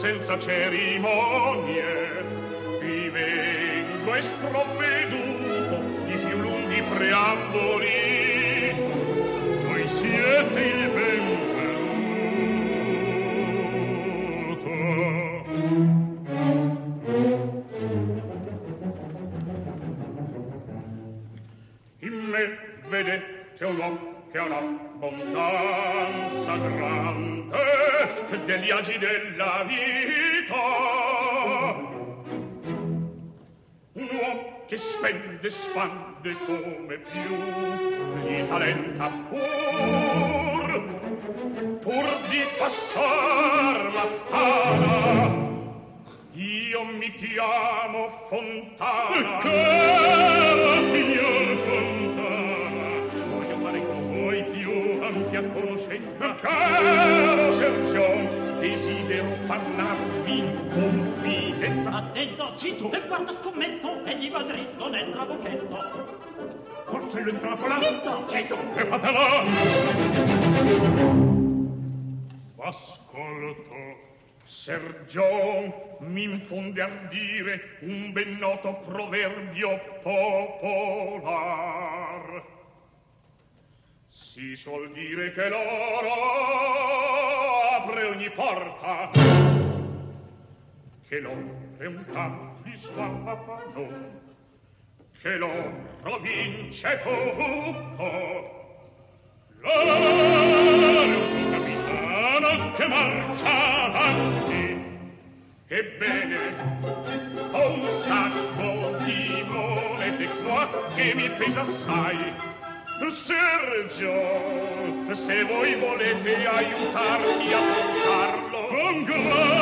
senza cerimonie, vi vengo esprovveduto di più lunghi preamboli. Voi siete il benvenuto. In me vedete un uomo che ha un'abbondanza grande degli agi della vita, un uomo che spende e spande come più gli talenta pur di passar la tana. Io mi chiamo Fontana. Caro signor Fontana, voglio fare con voi più ampia conoscenza. Caro Sergio, desidero parlarvi in confidenza. Attento, zitto, e guarda scommetto, egli va dritto nel trabocchetto. Forse l'entrapola? Zitto, zitto, E fatela! Ascolto. Sergio mi infonde a dire un ben noto proverbio popolar. Si suol dire che l'oro apre ogni porta, che l'oro è un capisguapano, che l'oro vince tutto. L'oro è un capitano che marcia avanti. Ebbene, ho un sacco di monete qua che mi pesa assai. Sergio, se voi volete aiutarmi a portarlo, con